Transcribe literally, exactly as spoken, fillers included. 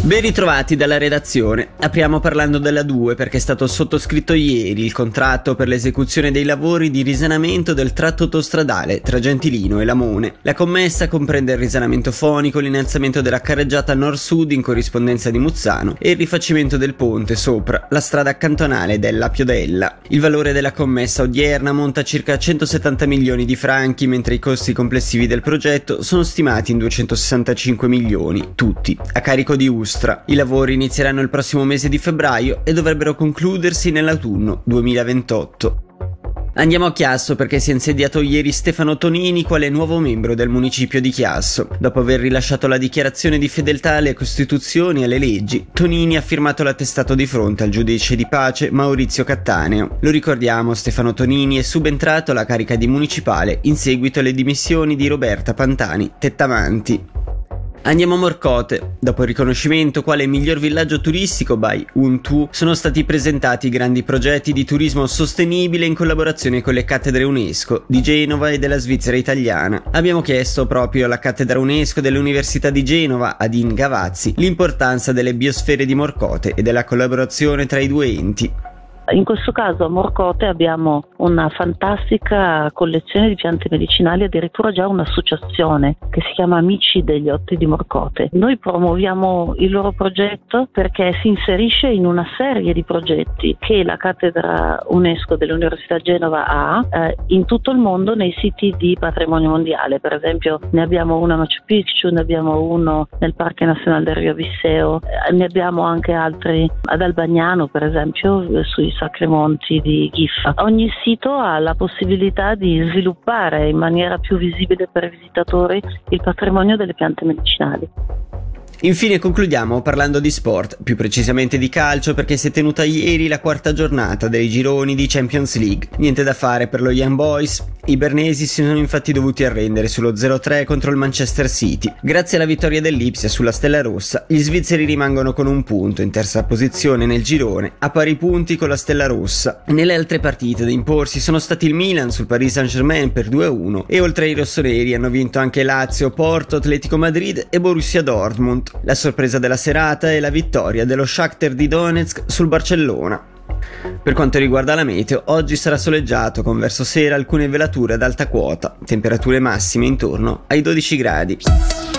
Ben ritrovati dalla redazione. Apriamo parlando della due perché è stato sottoscritto ieri il contratto per l'esecuzione dei lavori di risanamento del tratto autostradale tra Gentilino e Lamone. La commessa comprende il risanamento fonico, l'innalzamento della carreggiata nord-sud in corrispondenza di Muzzano e il rifacimento del ponte sopra la strada accantonale della Piodella. Il valore della commessa odierna monta a circa centosettanta milioni di franchi, mentre i costi complessivi del progetto sono stimati in duecentosessantacinque milioni, tutti a carico di Ustra. I lavori inizieranno il prossimo mese di febbraio e dovrebbero concludersi nell'autunno duemilaventotto. Andiamo a Chiasso perché si è insediato ieri Stefano Tonini quale nuovo membro del municipio di Chiasso. Dopo aver rilasciato la dichiarazione di fedeltà alle Costituzioni e alle leggi, Tonini ha firmato l'attestato di fronte al giudice di pace Maurizio Cattaneo. Lo ricordiamo, Stefano Tonini è subentrato alla carica di municipale in seguito alle dimissioni di Roberta Pantani Tettamanti. Andiamo a Morcote. Dopo il riconoscimento quale miglior villaggio turistico by UNTU, sono stati presentati grandi progetti di turismo sostenibile in collaborazione con le cattedre UNESCO di Genova e della Svizzera italiana. Abbiamo chiesto proprio alla cattedra UNESCO dell'Università di Genova, Adin Gavazzi, l'importanza delle biosfere di Morcote e della collaborazione tra i due enti. In questo caso a Morcote abbiamo una fantastica collezione di piante medicinali, addirittura già un'associazione che si chiama Amici degli Orti di Morcote. Noi promuoviamo il loro progetto perché si inserisce in una serie di progetti che la cattedra UNESCO dell'Università Genova ha eh, in tutto il mondo nei siti di patrimonio mondiale. Per esempio ne abbiamo uno a Machu Picchu, ne abbiamo uno nel Parque Nazionale del Rio Visseo, eh, ne abbiamo anche altri ad Albagnano, per esempio, sui Sacri Monti di Ghiffa. Ogni sito ha la possibilità di sviluppare in maniera più visibile per i visitatori il patrimonio delle piante medicinali. Infine concludiamo parlando di sport, più precisamente di calcio, perché si è tenuta ieri la quarta giornata dei gironi di Champions League. Niente da fare per lo Young Boys. I bernesi si sono infatti dovuti arrendere sullo zero tre contro il Manchester City. Grazie alla vittoria dell'Ipsia sulla Stella Rossa, gli svizzeri rimangono con un punto in terza posizione nel girone, a pari punti con la Stella Rossa. Nelle altre partite da imporsi sono stati il Milan sul Paris Saint-Germain per due a uno e oltre ai rossoneri hanno vinto anche Lazio, Porto, Atletico Madrid e Borussia Dortmund. La sorpresa della serata è la vittoria dello Shakhtar di Donetsk sul Barcellona. Per quanto riguarda la meteo, oggi sarà soleggiato con verso sera alcune velature ad alta quota, temperature massime intorno ai dodici gradi.